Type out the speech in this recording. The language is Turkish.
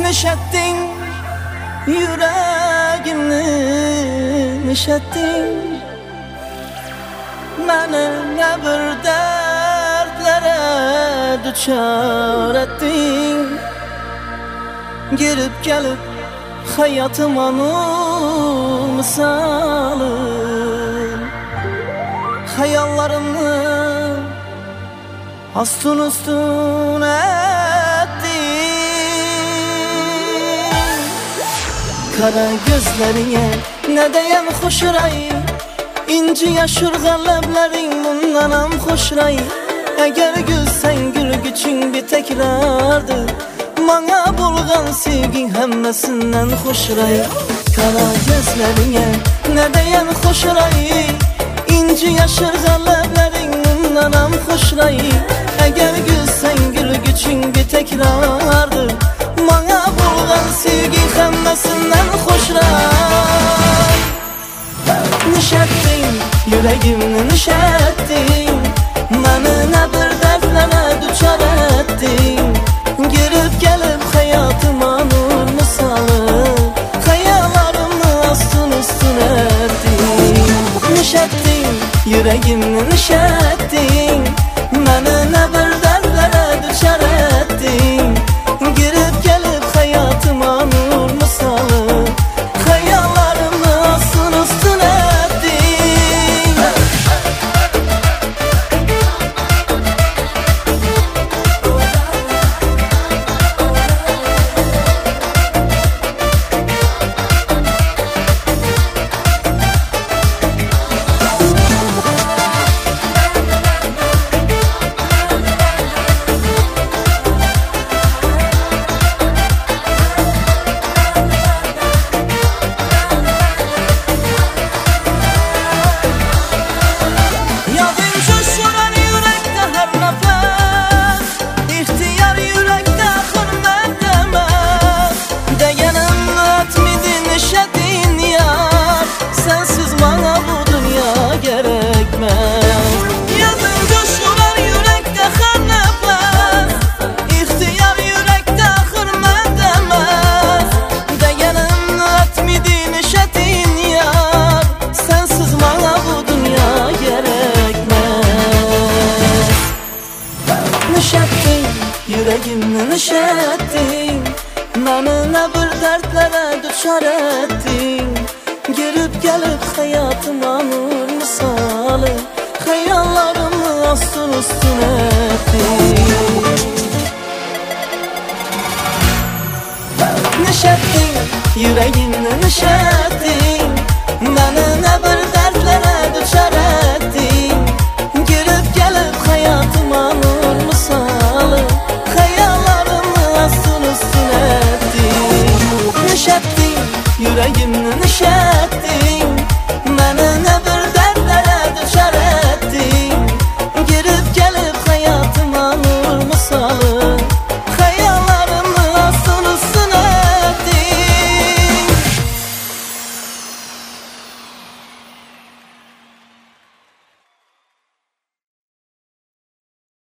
nişettin, yüreğimni nişettin. Məni nə bir dərdlərə düçar ettin. Girib gəlib hayatıma nur misalı. Hayallarımı astın üstün ettin. Kara gözlerine ne deyem hoş rayı, İnci yaşırgan leblerin bundanam hoş rayı. Eğer gülsen gülgüçün bir tekrardı, bana bulgan sevgin hemmesinden hoş rayı. Kara gözlerine ne deyem hoş rayı, İnci yaşırgan leblerin bundanam hoş rayı. Eğer gülsen gülgüçün bir tekrardı, bana bulgan sevgin hemmesinden hoş rayı. Nişettin, yüreğimni nişettin. Məni nə bir dərdlərə düçar ettin. Girib gəlib hayatıma nur misalı. Xəyallarımı astın üstün ettin. Nişettin, yüreğimni nişettin. Məni nə bir dərdlərə düçar ettin. Girib gəlib hayatıma nur misalı. Xəyallarımı astın üstün ettin. Yüreğimni nişettin. Məni nə bir dərdlərə düçar ettin. Girib gəlib hayatıma nur misalı. Xəyallarımı astın üstün ettin. Nişettin, yüreğimni nişettin. Məni